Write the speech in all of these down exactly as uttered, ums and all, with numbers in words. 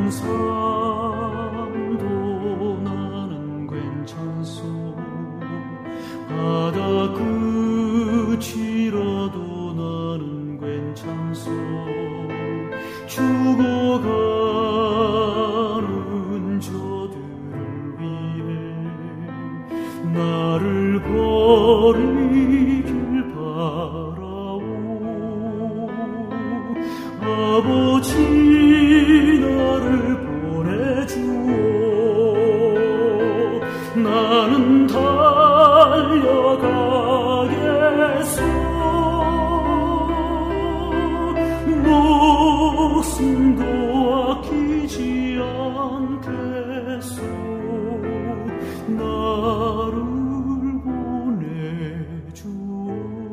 험한 산도 나는 괜찮소. 바다 끝이라도 나는 괜찮소. 죽어가는 저들을 위해 나를 버리길 바라오. 아버지 나를 보내주오. 나는 달려가겠소. 목숨도 아끼지 않겠소. 나를 보내주오.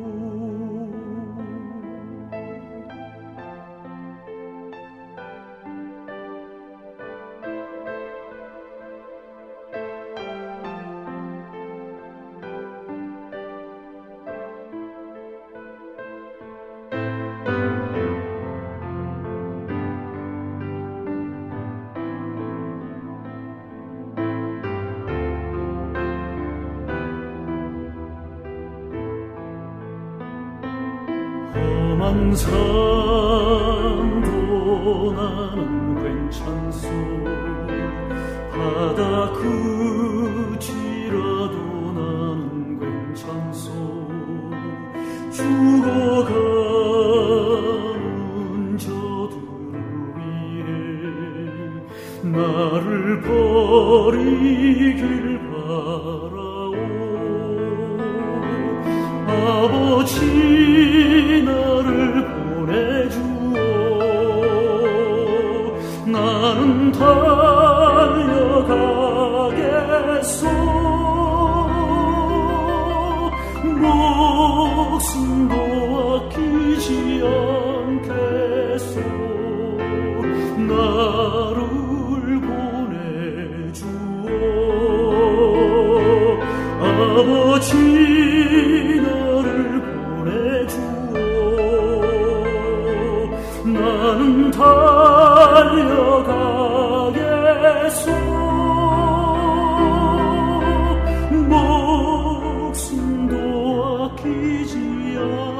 험한 산도 나는 괜찮소. 바다 끝이라도 나는 괜찮소. 죽어가는 저들을 위해 나를 버리길 바라오. 아버지 나를 보내주오. 나는 달려가겠소. 목숨도 아끼지 않겠소. 나를 보내주오. 아버지 나를 보내주오. 나는 달려가겠소. 목숨도 아끼지 않겠소.